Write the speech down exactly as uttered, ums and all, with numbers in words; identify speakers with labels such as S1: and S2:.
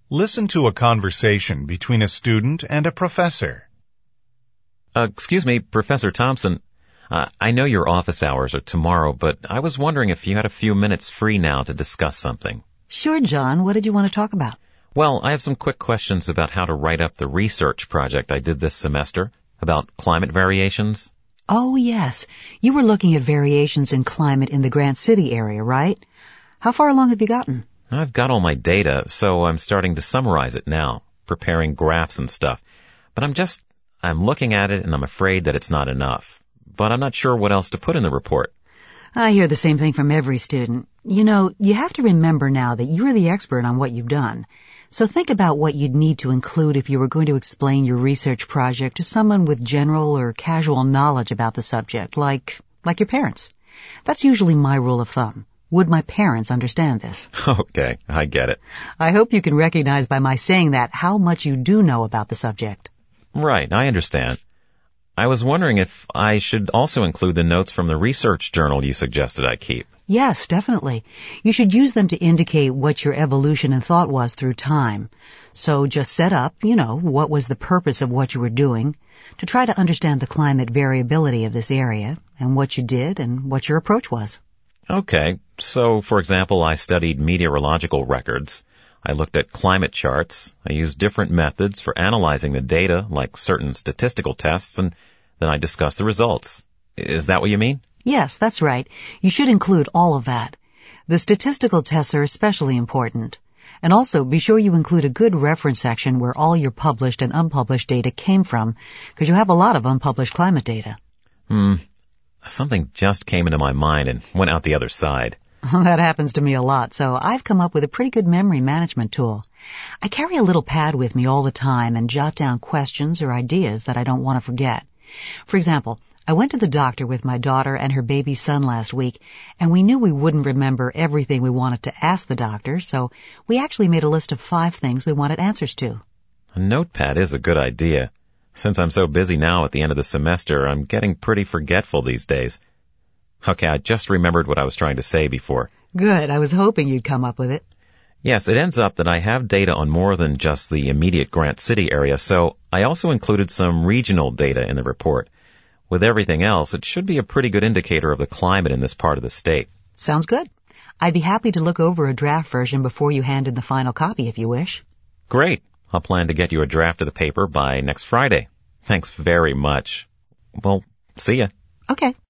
S1: Listen to a conversation between a student and a professor.
S2: Uh, excuse me, Professor Thompson. Uh, I know your office hours are tomorrow, but I was wondering if you had a few minutes free now to discuss something.
S3: Sure, John. What did you want to talk about?
S2: Well, I have some quick questions about how to write up the research project I did this semester about climate variations.
S3: Oh, yes. You were looking at variations in climate in the Grant City area, right? How far along have you gotten?
S2: I've got all my data, so I'm starting to summarize it now, preparing graphs and stuff. But I'm just, I'm looking at it and I'm afraid that it's not enough. But I'm not sure what else to put in the report.
S3: I hear the same thing from every student. You know, you have to remember now that you're the expert on what you've done. So think about what you'd need to include if you were going to explain your research project to someone with general or casual knowledge about the subject, like, like your parents. That's usually my rule of thumb. Would my parents understand this?
S2: Okay, I get it.
S3: I hope you can recognize by my saying that how much you do know about the subject.
S2: Right, I understand. I was wondering if I should also include the notes from the research journal you suggested I keep.
S3: Yes, definitely. You should use them to indicate what your evolution and thought was through time. So just set up, you know, what was the purpose of what you were doing, to try to understand the climate variability of this area, and what you did and what your approach was.
S2: Okay, so for example, I studied meteorological records. I looked at climate charts. I used different methods for analyzing the data, like certain statistical tests, and then I discussed the results. Is that what you mean?
S3: Yes, that's right. You should include all of that. The statistical tests are especially important. And also, be sure you include a good reference section where all your published and unpublished data came from, because you have a lot of unpublished climate data.
S2: Hmm. Something just came into my mind and went out the other side.
S3: That happens to me a lot, so I've come up with a pretty good memory management tool. I carry a little pad with me all the time and jot down questions or ideas that I don't want to forget. For example, I went to the doctor with my daughter and her baby son last week, and we knew we wouldn't remember everything we wanted to ask the doctor, so we actually made a list of five things we wanted answers to.
S2: A notepad is a good idea. Since I'm so busy now at the end of the semester, I'm getting pretty forgetful these days. Okay, I just remembered what I was trying to say before.
S3: Good. I was hoping you'd come up with it.
S2: Yes, it ends up that I have data on more than just the immediate Grant City area, so I also included some regional data in the report. With everything else, it should be a pretty good indicator of the climate in this part of the state.
S3: Sounds good. I'd be happy to look over a draft version before you hand in the final copy if you wish.
S2: Great. I'll plan to get you a draft of the paper by next Friday. Thanks very much. Well, see ya.
S3: Okay.